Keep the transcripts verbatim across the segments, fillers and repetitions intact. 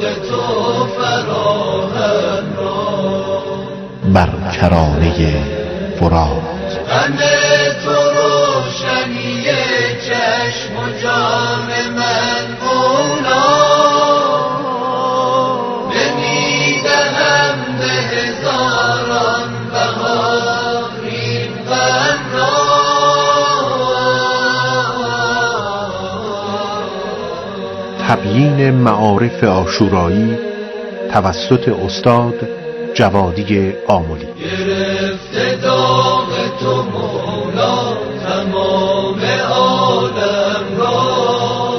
تو فراهم را بر کرانه فرات. غم تو روشنی چشم و جان من مولا، نمیدهم به هزاران بهار این غم را. تبیین معارف عاشورایی توسط استاد جوادی آملی. گرفته داغ تو مولا تمام عالم را،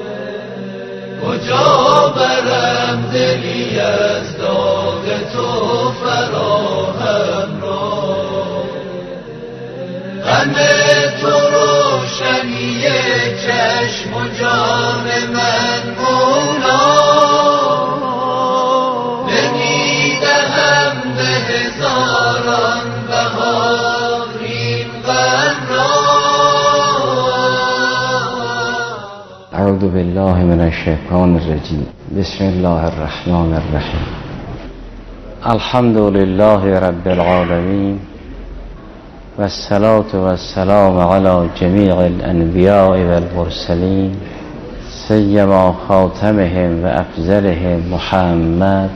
کجا برم دلی از داغ تو فراهم را. غم تو روشنی چشم و جان من مولا، نمیدهم به هزاران بهار این غم را. اعوذ بالله من الشیطان الرجیم. بسم الله الرحمن الرحیم. الحمد لله رب العالمین و الصلاة و السلام علی جمیع الانبیاء و المرسلین سیما خاتمهم و افضلهم محمد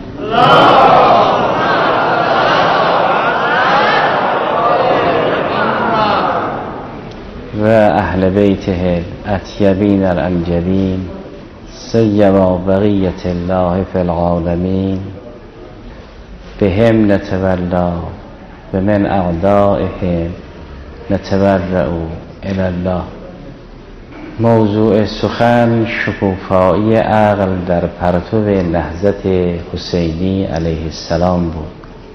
و اهل بیته الاطیبین الانجبین سیما بقیة الله فی العالمین بهم نتولا و من اعدائهم نتبرأ الی الله. موضوع سخن شکوفایی عقل در پرتو نهضت حسینی علیه السلام بود.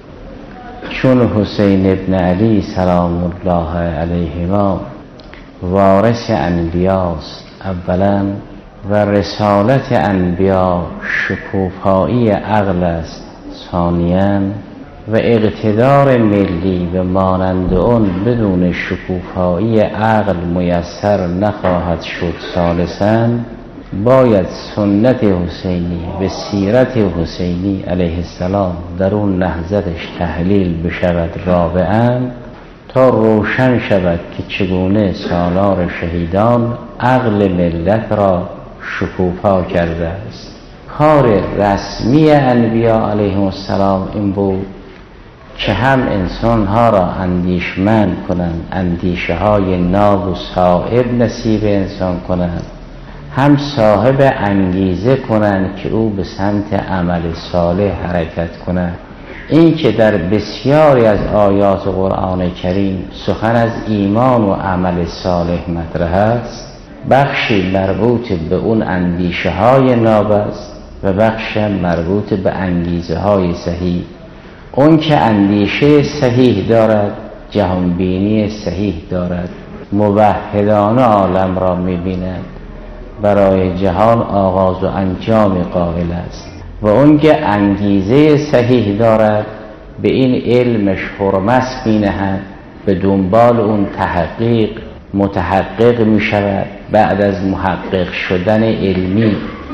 چون حسین ابن علی سلام الله علیهما وارث انبیاست اولا و رسالت انبیا شکوفایی عقل است ثانیاً، و اقتدار ملی و مانند اون بدون شکوفایی عقل میسر نخواهد شد ثالثاً، باید سنت حسینی و سیرت حسینی علیه السلام در اون نهضتش تحلیل بشود رابعاً، تا روشن شود که چگونه سالار شهیدان عقل ملت را شکوفا کرده است. کار رسمی انبیا علیهم السلام این بود که هم انسانها را اندیشمند کنند، اندیشه های ناب و صائب نصیب انسان کنند، هم صاحب انگیزه کنند که او به سمت عمل صالح حرکت کند. این که در بسیاری از آیات قرآن کریم سخن از ایمان و عمل صالح مطرح است، بخشی مربوط به اون اندیشه های ناب است و بخش مربوط به انگیزه های صحیح. اون که اندیشه صحیح دارد جهانبینی صحیح دارد، موحدانه عالم را می‌بیند، برای جهان آغاز و انجام قائل است. و اون که انگیزه صحیح دارد به این علمش حرمت می‌نهد، به دنبال اون تحقیق متحقق می‌شود، بعد از محقق شدن علمی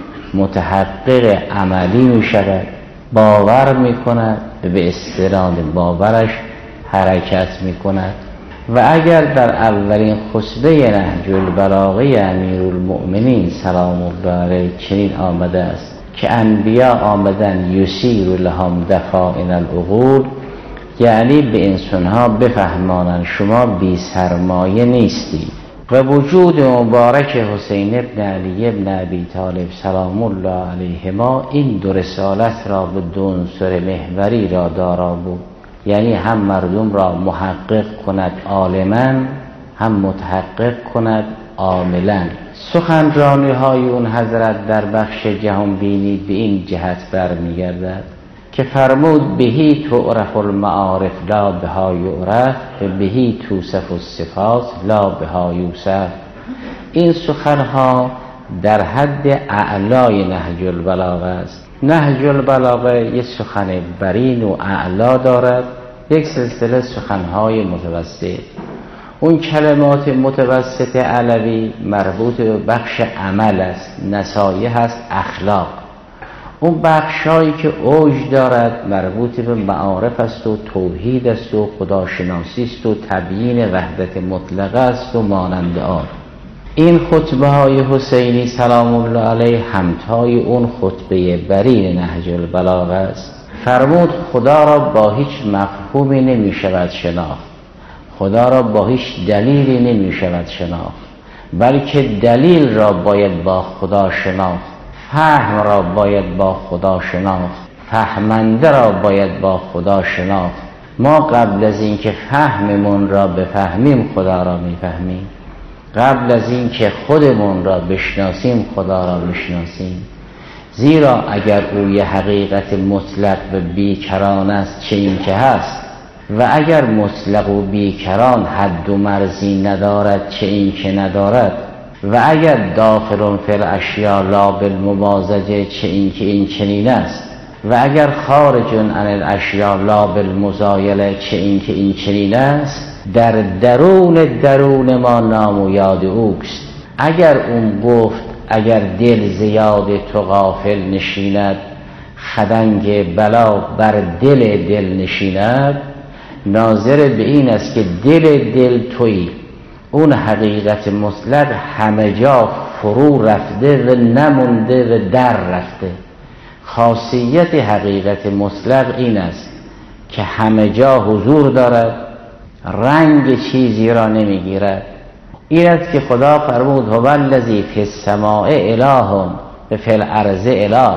متحقق عملی می‌شود، باور می‌کند، به استناد باورش حرکت می‌کند. و اگر در اولین خطبه نهج البلاغه امیرالمؤمنین سلام الله علیه چنین آمده است که انبیا آمدن یسیر لهم دفائن العقول، یعنی به انسانها بفهمانند شما بی سرمایه نیستی. و وجود مبارک حسین ابن علی ابن ابی طالب سلام الله علیهما این دو رسالت را به دو عنصر محوری را دارا بود، یعنی هم مردم را محقق کند عالما، هم متحقق کند عاملا. سخنرانی های اون حضرت در بخش جهانبینی به این جهت برمیگردد که فرمود بهی تعرف المعارف لا بها یعرف و بهی توصف الصفات لا بها یوصف. این سخنها در حد اعلای نهج البلاغه است. نهج البلاغه یک سخن برین و اعلا دارد، یک سلسله سخنهای متوسط. اون کلمات متوسط علوی مربوط به بخش عمل است، نصایح است، اخلاق. اون بخشایی که اوج دارد مربوط به معارف است و توحید است و خداشناسی است و تبیین وحدت مطلقه است و مانند آن. این خطبه های حسینی سلام الله علیه همتای اون خطبه برین نهج البلاغه است. فرمود خدا را با هیچ مفهومی نمی شود شناخت، خدا را با هیچ دلیلی نمی شود شناخت، بلکه دلیل را باید با خدا شناخت، فهم را باید با خدا شناخت، فهمنده را باید با خدا شناخت. ما قبل از اینکه فهممون را بفهمیم خدا را میفهمیم، قبل از اینکه خودمون را بشناسیم خدا را میشناسیم. زیرا اگر او یه حقیقت مطلق و بیکران است چه این که هست، و اگر مطلق و بیکران حد و مرزی ندارد چه این که ندارد، و اگر داخل فی الاشیاء لا بالممازجه چه این که این چنین است، و اگر خارج عن الاشیاء لا بالمزایله چه این که این چنین است، در درون درون ما نام و یاد اوست. اگر اون گفت اگر دل زیاد تو غافل نشیند، خدنگ بلا بر دل دل نشیند، ناظر به این است که دل دل تویی، اون حقیقت مطلق همه جا فرو رفته و نمونده و در رفته. خاصیت حقیقت مطلق این است که همه جا حضور دارد، رنگ چیزی را نمیگیرد. این است که خدا فرمود هو الذی فی السماء اله و فی الارض اله.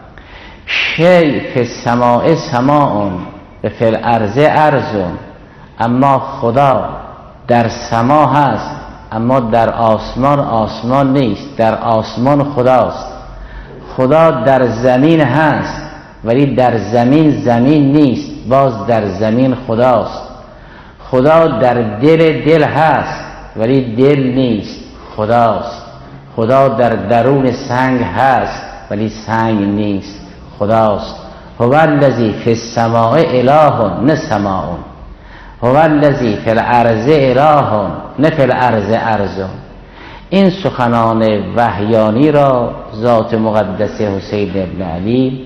شیء فی السماء سماء و فی الارض ارض. اما خدا در سما هست اما در آسمان آسمان نیست، در آسمان خداست. خدا در زمین هست ولی در زمین زمین نیست، باز در زمین خداست. خدا در دل دل هست ولی دل نیست، خداست. خدا در درون سنگ هست ولی سنگ نیست، خداست. هو الذی فی السماء اله نه سماء، هو الذی فی الارض اله نه فی الارض ارض. این سخنان وحیانی را ذات مقدس حسین ابن علی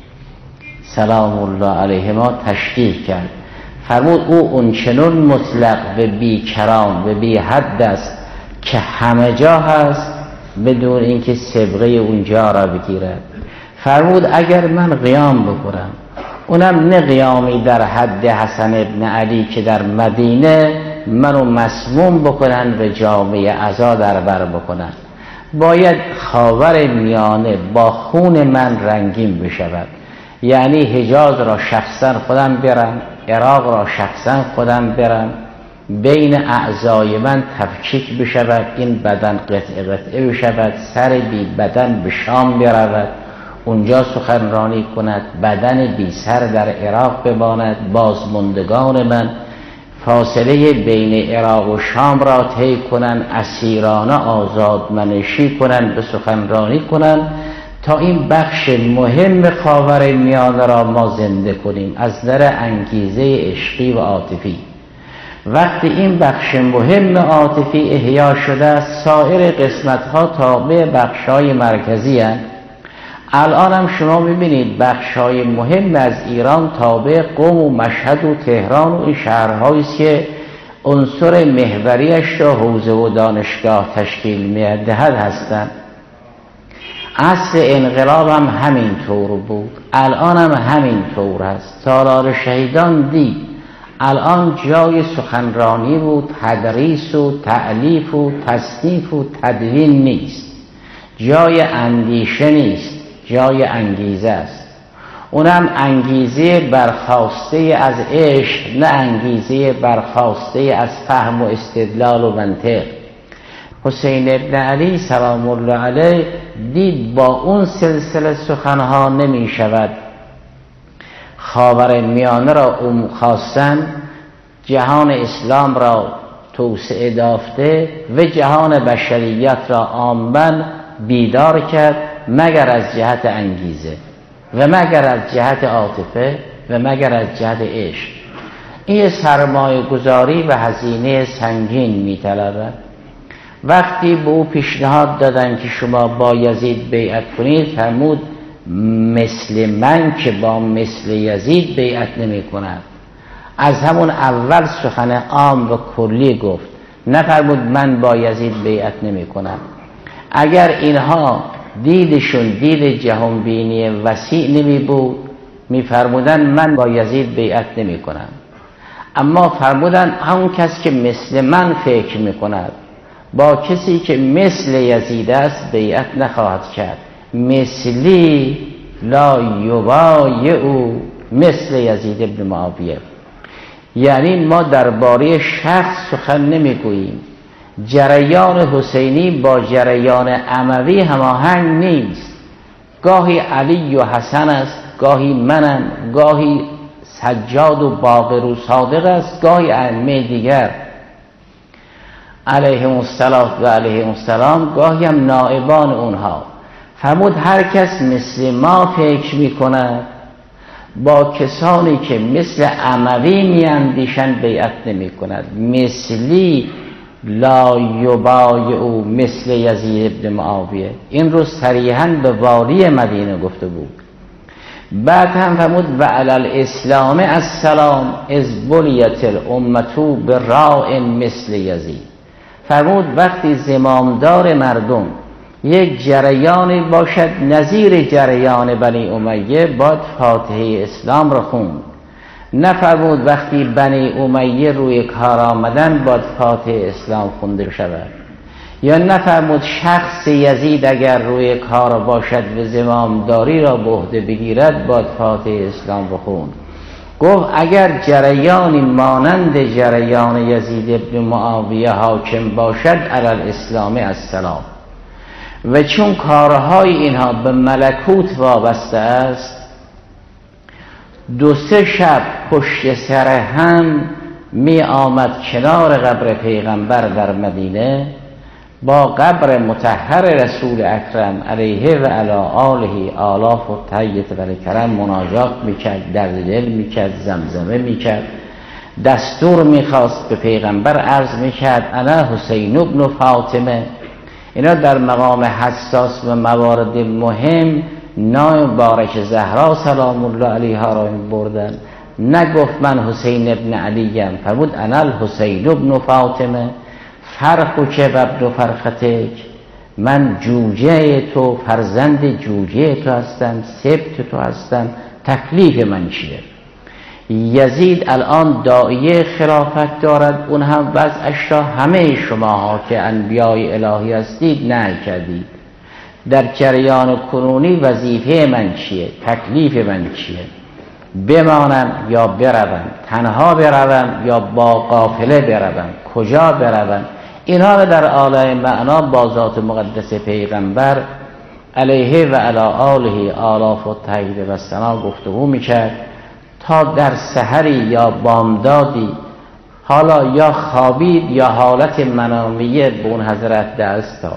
سلام الله علیهما تشریح کرد. فرمود او اونچنون مطلق و بیکران و بی حد است که همه جا هست بدون اینکه سبقه اونجا را بگیرد. فرمود اگر من قیام بکنم، اونم نه قیامی در حد حسن ابن علی که در مدینه منو مسموم بکنن و جامعه عزا در بر بکنن، باید خاور میانه با خون من رنگین بشود. یعنی حجاز را شخصا خودم برم، عراق را شخصا خودم برم، بین اعضای من تفکیک بشود، این بدن قطعه قطعه بشود، سر بی بدن به شام برود، اونجا سخنرانی کند، بدن بی سر در عراق بماند، بازماندگان من فاصله بین عراق و شام را طی کنند، اسیرانه آزادمنشی کنند، به سخنرانی کنند تا این بخش مهم خاور میانه را ما زنده کنیم از نظر انگیزه عشقی و عاطفی. وقتی این بخش مهم عاطفی احیا شده، سایر قسمت‌ها تابع بخش‌های مرکزی هستند. الان هم شما می‌بینید بخش‌های مهم از ایران تابع قم و مشهد و تهران و این شهرهایی است که عنصر محوریش را حوزه و دانشگاه تشکیل می‌دهد هستند. عصر انقلاب هم همین طور بود، الان هم همین طور هست. سالار شهیدان دید الان جای سخنرانی و تدریس و تألیف و تصنیف و تدوین نیست، جای اندیشه نیست، جای انگیزه است. اونم انگیزه برخواسته از عشق، نه انگیزه برخواسته از فهم و استدلال و منطق. حسین ابن علی سلام الله علیه دید با اون سلسله سخنها نمی شود خاور میانه را ام خواستن، جهان اسلام را توسعه دافته و جهان بشریت را عاماً بیدار کرد، مگر از جهت انگیزه و مگر از جهت عاطفه و مگر از جهت عشق. این سرمایه گذاری و هزینه سنگین می طلبد. وقتی به او پیشنهاد دادن که شما با یزید بیعت کنید، فرمود مثل من که با مثل یزید بیعت نمی کند. از همون اول سخن عام و کلی گفت، نفرمود من با یزید بیعت نمی کنم. اگر اینها دیدشون دید جهانبینی وسیع نمی بود میفرمودن من با یزید بیعت نمی کنم، اما فرمودن همون کس که مثل من فکر می کند با کسی که مثل یزید است بیعت نخواهد کرد. مثلی لا یبایع مثل یزید ابن معاویه. یعنی ما درباره شخص سخن نمیگوییم. جریان حسینی با جریان اموی هماهنگ نیست. گاهی علی و حسن است، گاهی منم، گاهی سجاد و باقر و صادق است، گاهی ائمه دیگر علیهم السلام و علیهم السلام، گاهی هم نائبان اونها. فرمود هر کس مثل ما فکر میکند با کسانی که مثل اموی میاندیشند بیعت نمی کند. مثلی لا یبایع مثل یزید ابن معاویه. این رو صریحاً به والی مدینه گفته بود. بعد هم فرمود و علی الاسلام السلام از بلیت الامتو براء مثل یزید. فرمود وقتی زمامدار مردم یک جریانی باشد نظیر جریان بنی امیه باید فاتحه اسلام را خوند. نفرمود وقتی بنی امیه روی کار آمدن باید فاتحه اسلام خونده شود. یا نفرمود شخص یزید اگر روی کار باشد و زمامداری را به عهده بگیرد باید فاتحه اسلام را خوند. گفت اگر جریانی مانند جریان یزید ابن معاویه حاکم باشد علی الاسلام السلام. و چون کارهای اینها به ملکوت وابسته است، دو سه شب پشت سر هم می آمد کنار قبر پیغمبر در مدینه، با قبر مطهر رسول اکرم علیه و علی آله آلاف و طیب و کرم مناجات میکرد، درد دل میکرد، زمزمه میکرد، دستور میخواست به پیغمبر عرض میکرد انا حسین ابن فاطمه. اینا در مقام حساس و موارد مهم نام بارک زهرا سلام الله علیها را بردن. نگفت من حسین ابن علیم، فرمود انا الحسین ابن فاطمه فرخ که و ابن فرختک، من جوجه تو فرزند جوجه تو هستم، سبت تو هستم، تکلیف من چیه؟ یزید الان داعیه خلافت دارد، اون هم وضعش را همه شماها که انبیای الهی هستید نه کردید. در جریان کنونی وظیفه من چیه؟ تکلیف من چیه؟ بمانم یا بروم، تنها بروم یا با قافله بروم، کجا بروم؟ اینها در عالم معنا با ذات مقدس پیغمبر علیه و علی آله آلاف و طیب و ثنا گفتگو میکرد تا در سحری یا بامدادی حالا یا خوابید یا حالت منامیه به اون حضرت دست داد.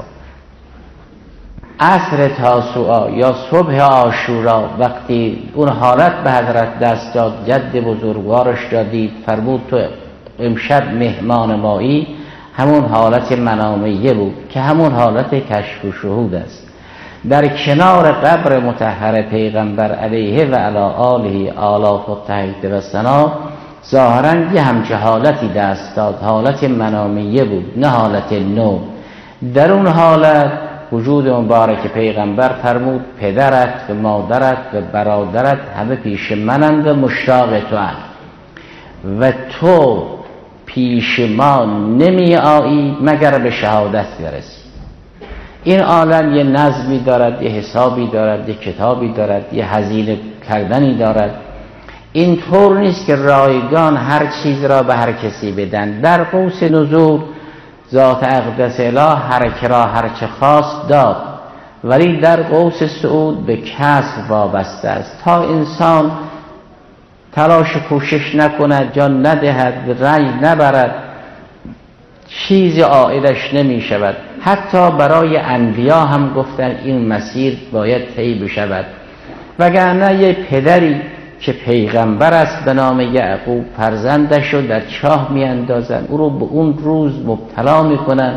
عصر تاسوعا یا صبح عاشورا وقتی اون حالت به حضرت دست داد، جد بزرگوارش دادید فرمود تو امشب مهمان مایی، همون حالت منامیه بود که همون حالت کشف و شهود است. در کنار قبر مطهر پیغمبر علیه و علی آله آلاف و طیب و ثنا ظاهراً یه همچه حالتی دست داد، حالت منامیه بود نه حالت نو. در اون حالت وجود مبارک پیغمبر فرمود پدرت و مادرت و برادرت همه پیش منند و مشتاق تو اند و تو پیش ما نمی آیی مگر به شهادت برسی. این عالم یه نظمی دارد، یه حسابی دارد، یه کتابی دارد، یه هزینه کردنی دارد. این طور نیست که رایگان هر چیز را به هر کسی بدن. در قوس نزول ذات اقدس اله هر که را هر چه خواست داد، ولی در قوس صعود به کسب وابسته است. تا انسان تلاش کوشش نکند، جان ندهد، رنج نبرد، چیزی عائدش نمی شود. حتی برای انبیا هم گفتن این مسیر باید طی بشود، وگرنه یه پدری که پیغمبر است به نام یعقوب فرزندش رو در چاه می اندازن، او رو به اون روز مبتلا می کنن.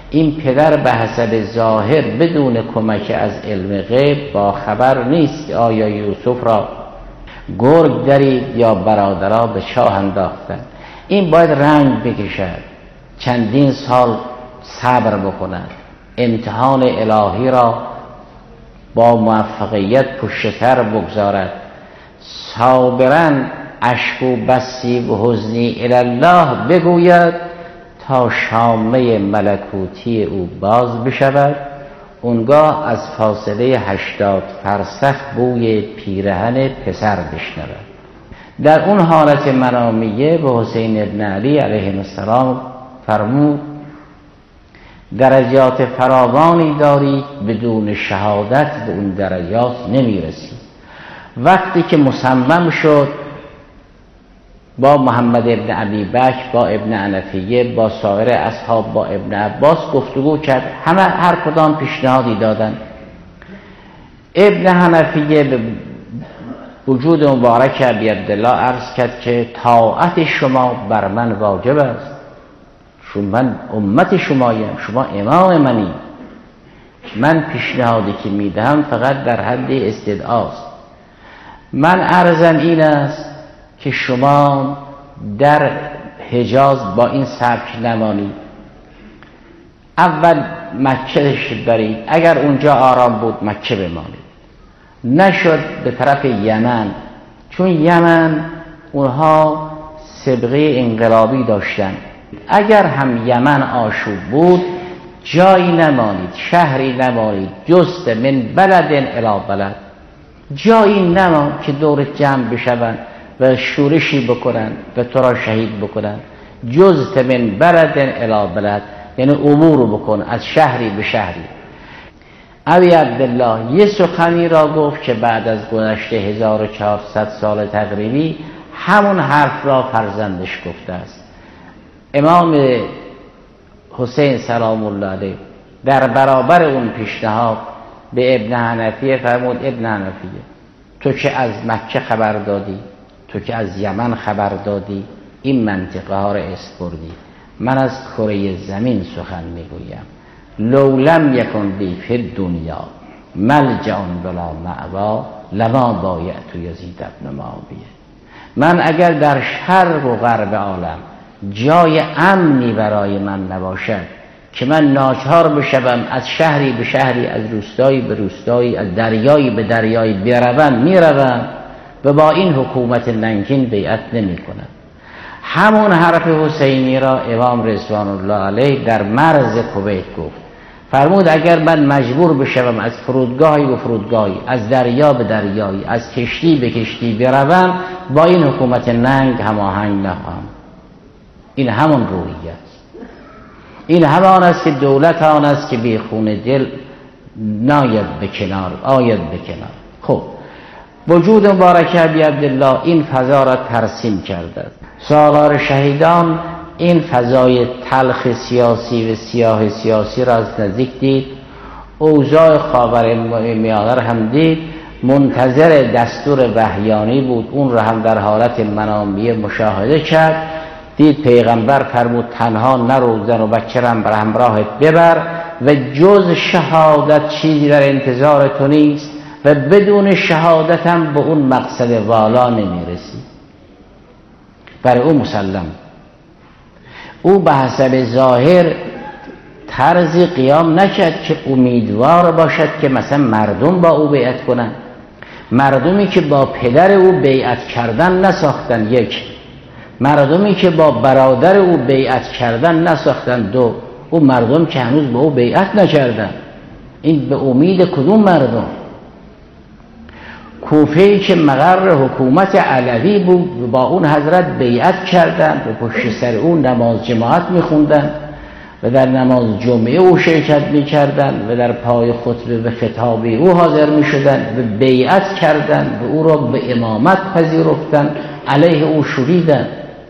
این پدر به حسب ظاهر بدون کمک از علم غیب با خبر نیست که آیا یوسف را گرگ درید یا برادرها به چاه انداختن. این باید رنج بکشد، چندین سال صبر بکند، امتحان الهی را با موفقیت پشت سر بگذارد، صابراً اشکو بسی و حزنی الله بگوید تا شامه ملکوتی او باز بشود. اونگاه از فاصله هشتاد فرسخ بوی پیرهن پسر بشنود. در اون حالت منامیه به حسین ابن علی علیه السلام فرمود درجات فراوانی داری، بدون شهادت به اون درجات نمیرسی. وقتی که مصمم شد با محمد ابن ابی بکر، با ابن عنفیه، با سایر اصحاب، با ابن عباس گفتگو کرد، همه هر کدام پیشنهادی دادن. ابن حنفیه به وجود مبارک ابی عبدالله عرض کرد که طاعت شما بر من واجب است، چون من امت شمایم، شما امام منی، من پیشنهادی که میدهم فقط در حد استدعاست. من عرضم این است که شما در حجاز با این سبک نمانید، اول مکه برید، اگر اونجا آرام بود مکه بمانید، نشد به طرف یمن، چون یمن اونها سابقه انقلابی داشتن، اگر هم یمن آشوب بود جایی نمانید، شهری نمانید جست من بلد الی بلد، جایی نمان که دور جمع بشوند و شورشی بکنن و تو را شهید بکنن. جزت من بلد الی بلد یعنی امور بکن از شهری به شهری. ابی عبدالله یه سخنی را گفت که بعد از گذشته هزار و چهارصد سال تقریبی همون حرف را فرزندش گفته است. امام حسین سلام الله علیه در برابر اون پیشنهاد به ابن حنفیه فرمود ابن حنفیه تو که از مکه خبر دادی، تو که از یمن خبر دادی، این منطقه ها را اسپردی، من از کره زمین سخن میگویم. لو لم یکن بی فی الدنیا ملجأ ولا مأوا لما بایعت یزید ابن معاویه. من اگر در شرق و غرب عالم جای امنی برای من نباشد که من ناچار بشوم از شهری به شهری، از روستایی به روستایی، از دریایی به دریایی بروم، میروم و با این حکومت ننگین بیعت نمی کنم. همون حرف حسینی را امام رضوان الله علیه در مرز کویت گفت. فرمود اگر من مجبور بشوم از فرودگاهی به فرودگاهی، از دریا به دریایی، از کشتی به کشتی بروم، با این حکومت ننگ هماهنگ نخواهم. این همون روحیه است. این همان است که دولت آن است که بی خون دل ناید به کنار، آید به کنار. خب وجود مبارک ابی عبدالله این فضا را ترسیم کرده. سالار شهیدان این فضای تلخ سیاسی و سیاه سیاسی را از نزدیک دید، اوضاع خاورمیانه را هم دید، منتظر دستور وحیانی بود، اون را هم در حالت منامیه مشاهده کرد. دید پیغمبر فرمود تنها نرو، زن و بچه را هم بر همراهت ببر و جز شهادت چیزی در انتظار تو نیست و بدون شهادت هم به اون مقصد والا نمیرسی. برای او مسلم، او به حسب ظاهر طرزی قیام نکرد که امیدوار باشد که مثلا مردم با او بیعت کنند. مردمی که با پدر او بیعت کردن نساختن، یک. مردمی که با برادر او بیعت کردن نساختن، دو. او مردم که هنوز با او بیعت نکردن. این به امید کدوم مردم؟ کوفه‌ای که مقر حکومت علوی بود با اون حضرت بیعت کردن و پشت سر اون نماز جماعت میخوندن و در نماز جمعه او شرکت میکردن و در پای خطبه و خطاب او حاضر میشدن و بیعت کردن و او را به امامت پذیرفتن، علیه او شوریدن.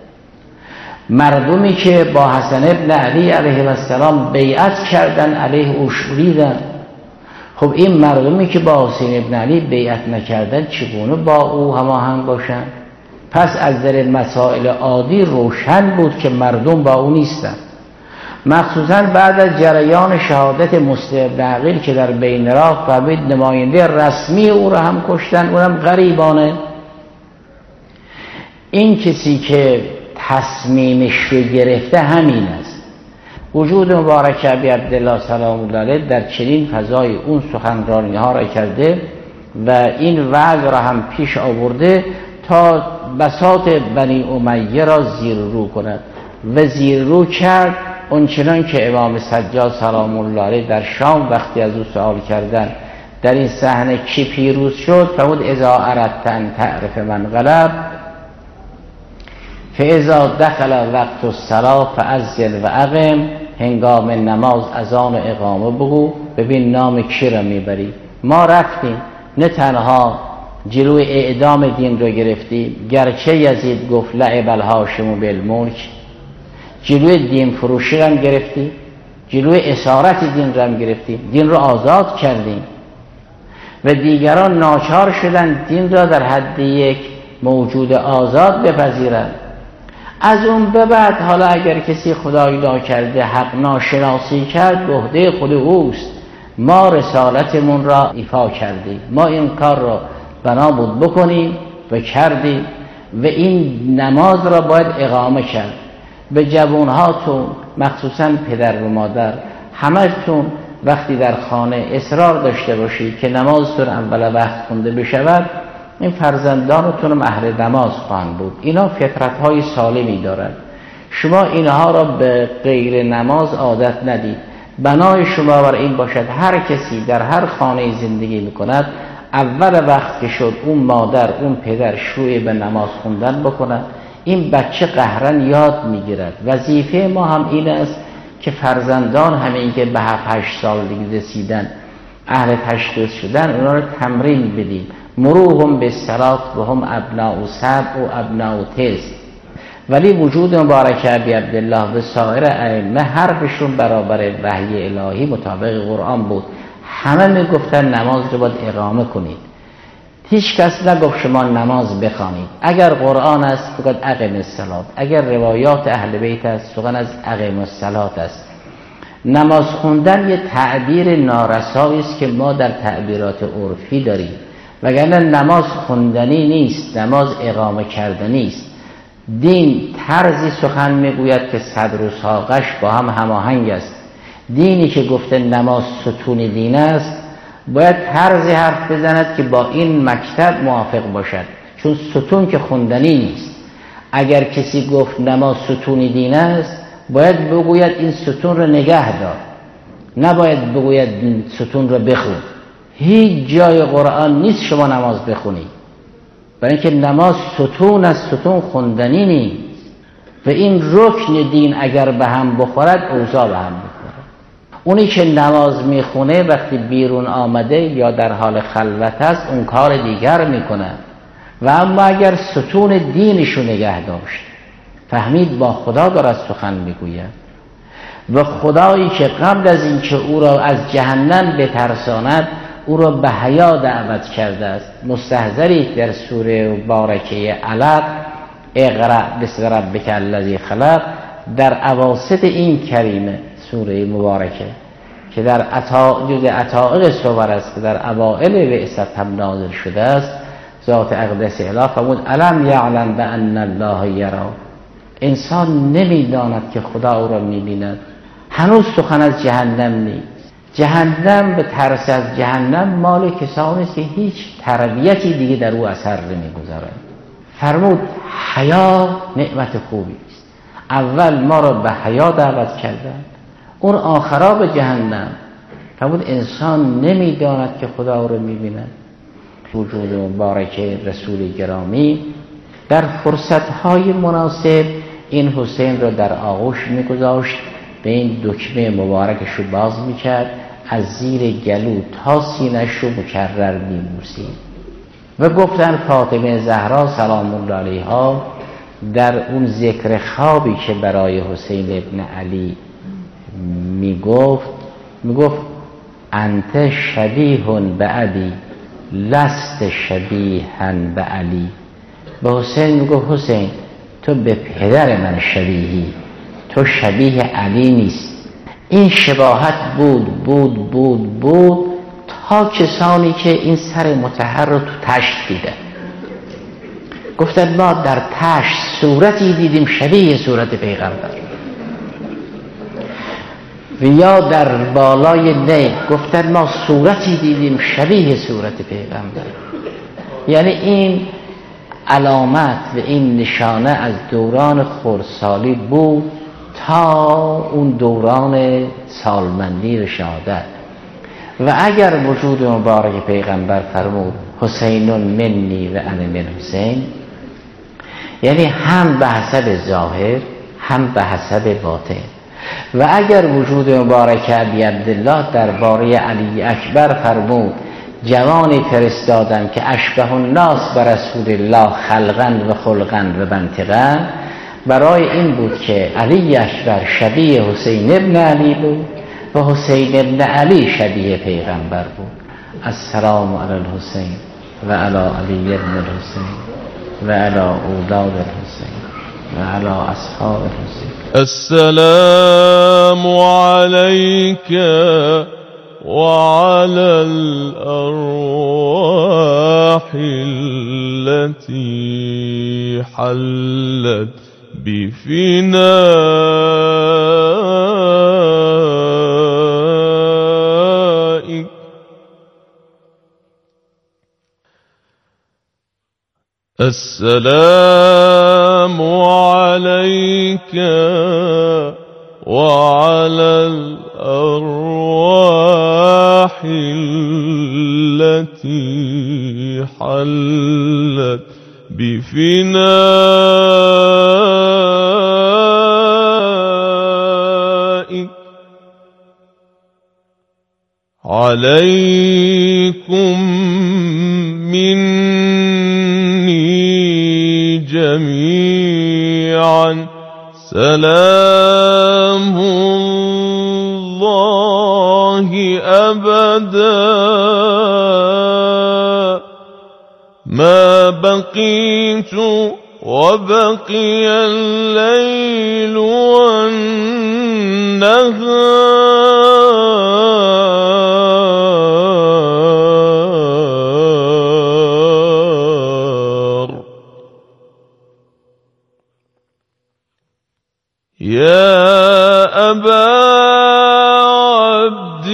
مردمی که با حسن ابن علی علیه السلام بیعت کردن، علیه او شوریدن. خب این مردمی که با حسین ابن علی بیعت نکردن چگونه با او هماهنگ باشن؟ پس از در مسائل عادی روشن بود که مردم با او نیستن. مخصوصا بعد از جریان شهادت مسلم بن عقیل که در بین راه فهمید نماینده رسمی او را هم کشتن، اونم غریبانه. این کسی که تصمیمش رو گرفته همین است. وجود مبارک ابی عبدالله سلام الله علیه در چنین فضای اون سخنرانی ها را کرده و این وعظ را هم پیش آورده تا بساط بنی امیه را زیر رو کند و زیر رو کرد. اونچنان که امام سجاد سلام الله علیه در شام وقتی از او سوال کردن در این صحنه کی پیروز شد، فرمود اذا اردت ان تعرف من غلب فاذا دخل وقت الصلاه فاذن و اقم، هنگام نماز اذان و اقامه بگو، ببین نام کی را میبری. ما رفتیم نه تنها جلوی اعدام دین رو گرفتیم، گرچه یزید گفت لعب الهاشم بالملک، جلوی دین فروشی رو هم گرفتیم، جلوی اسارت دین رو هم گرفتیم، دین رو آزاد کردیم و دیگران ناچار شدن دین را در حد یک موجود آزاد بپذیرند. از اون به بعد حالا اگر کسی خدای ناکرده حق ناشناسی کرد به عهده خود اوست. ما رسالتمون را ایفا کردیم، ما این کار را بنا بود بکنیم و کردیم و این نماز را باید اقامه کرد. به جوانهاتون مخصوصا پدر و مادر همه‌تون وقتی در خانه اصرار داشته باشید که نمازتون اول وقت خونده بشود، این فرزندانتون هم اهل نماز خواهند بود. اینا فطرت‌های سالمی دارند. شما اینها را به غیر نماز عادت ندید. بنای شما بر این باشد هر کسی در هر خانه زندگی میکند اول وقت که شد اون مادر اون پدر شروع به نماز خوندن بکند. این بچه قهرن یاد میگیرد. وظیفه ما هم این است که فرزندان همین که به هفت هشت سال دیگه رسیدن اهل تشخیص شدن اونا رو تمرین بدیم. مروهم به صلات و هم ابناء سبع و ابناء تسع. ولی وجود مبارک ابی عبدالله و سایر ائمه حرفشون برابر وحی الهی مطابق قرآن بود. همه میگفتن نماز رو باید اقامه کنید. هیچ کس نگفت شما نماز بخوانید. اگر قرآن است بگید اقیم الصلات، اگر روایات اهل بیت است سخن از اقیم الصلات است. نماز خوندن یه تعبیر نارسایی است که ما در تعبیرات عرفی داریم، وگرنه نماز خوندنی نیست، نماز اقامه کردنی است. دین طرزی سخن میگوید که صدر و ساقش با هم هماهنگ است. دینی که گفته نماز ستون دین است باید طرزی حرف بزند که با این مکتب موافق باشد، چون ستون که خوندنی نیست. اگر کسی گفت نماز ستون دین است باید بگوید این ستون را نگه دار، نباید بگوید این ستون را بخون. هیچ جای قرآن نیست شما نماز بخونید، برای اینکه نماز ستون از ستون خوندنی نیست و این رکن دین اگر به هم بخورد اوضاع به هم بخورد. اونی که نماز میخونه وقتی بیرون آمده یا در حال خلوت است اون کار دیگر میکنه. و اما اگر ستون دینشو نگه داشت، فهمید با خدا دارد سخن میگوید و خدایی که قبل از اینکه او را از جهنم بترساند او را به حیا دعوت کرده است. مستحضری در سوره مبارکه علق اقرأ باسم ربک الذی خلق در اواسط این کریمه سوره مبارکه که در عطا جز عطائق صور است که در اوائل بعثت هم نازل شده است، ذات اقدس اله فرمود الم یعلم بان الله یرا. انسان نمیداند که خدا او را میبیند. هنوز سخن از جهنم نیست. جهنم به ترس از جهنم مال کسانی است که هیچ تربیتی دیگه در او اثر نمیگذارد. فرمود حیا نعمت خوبی است. اول ما را به حیا دعوت کردند، اون آخرا به جهنم. فرمود انسان نمیداند که خدا او را میبیند. وجود مبارک رسول گرامی در فرصتهای مناسب این حسین را در آغوش میگذاشت، به این دکمه مبارکش رو باز میکرد، از زیر گلو تا سینه‌اش رو مکرر میبوسید و گفتن فاطمه زهرا سلام الله علیها در اون ذکر خوابی که برای حسین ابن علی میگفت میگفت انت شبیه بعدی لست شبیها بعلی. به حسین میگفت حسین تو به پدر من شبیهی، تو شبیه علی نیست. این شباهت بود بود بود بود تا کسانی که این سر مطهر رو تو تشت دیدن گفتن ما در تشت صورتی دیدیم شبیه صورت پیغمبر، و یا در بالای نی گفتن ما صورتی دیدیم شبیه صورت پیغمبر. یعنی این علامت و این نشانه از دوران خردسالی بود تا اون دوران سالمندی و شهادت. و اگر وجود مبارک پیغمبر فرمود حسین منی و انا من حسین، یعنی هم به حسب ظاهر هم به حسب باطن. و اگر وجود مبارک ابی عبدالله درباره علی اکبر فرمود جوانی فرستادم که اشبه الناس بر رسول الله خلقا و خلقا و منطقا، برای این بود که علی اکبر شبیه حسین ابن علی بود و حسین ابن علی شبیه پیغمبر بود. السلام علی الحسین و علی علی ابن الحسین و علی اولاد الحسین و علی اصحاب الحسین. السلام عليك وعلى الأرواح التي حلت بفنائك. السلام عليك وعلى الأرواح التي حلت بفنائك. عليكم مني جميعا سلام الله أبدا ما بقيت وبقي الليل والنهار. يا أبا عبد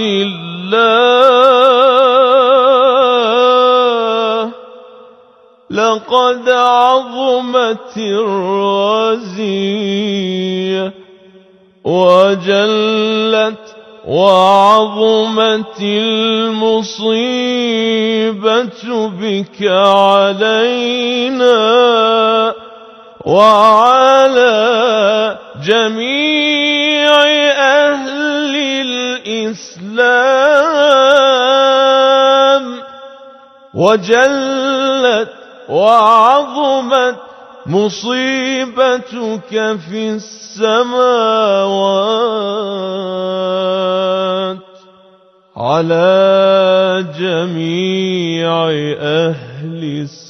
الله لقد عظمت الرزية وجلت وعظمت المصيبة بك علينا وعلى جميع أهل الإسلام، وجلت وعظمت مصيبتك في السماوات على جميع أهل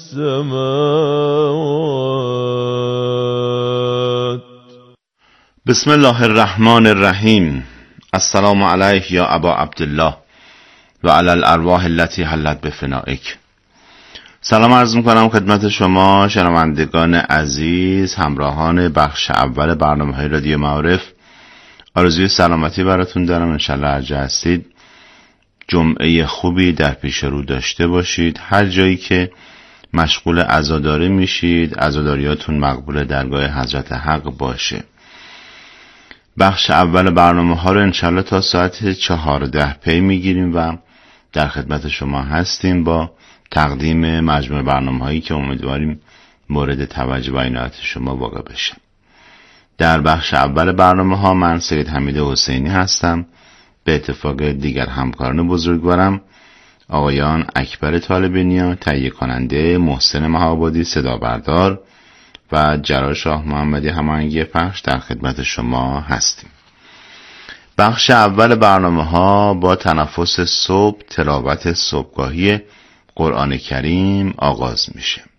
السماوات. بسم الله الرحمن الرحیم. السلام علیک یا ابا عبدالله و علی الارواح التي حلت بفنائک. سلام عرض میکنم خدمت شما شنوندگان عزیز، همراهان بخش اول برنامه های رادیو معارف. آرزوی سلامتی براتون دارم. انشالله هرجا هستید جمعه خوبی در پیش رو داشته باشید. هر جایی که مشغول عزاداری میشید عزاداریاتون مقبول درگاه حضرت حق باشه. بخش اول برنامه ها رو انشالله تا ساعت چهارده پی میگیریم و در خدمت شما هستیم با تقدیم مجموع برنامه هایی که امیدواریم مورد توجه و عنایت شما واقع بشه. در بخش اول برنامه ها من سید حمید حسینی هستم به اتفاق دیگر همکاران بزرگوارم آقایان اکبر طالبینیا تهیه کننده، محسن مهابادی صدا بردار و جلال شاه محمدی هماهنگی پخش در خدمت شما هستیم. بخش اول برنامه ها با تنفس صبح تلاوت صبحگاهی قرآن کریم آغاز میشه.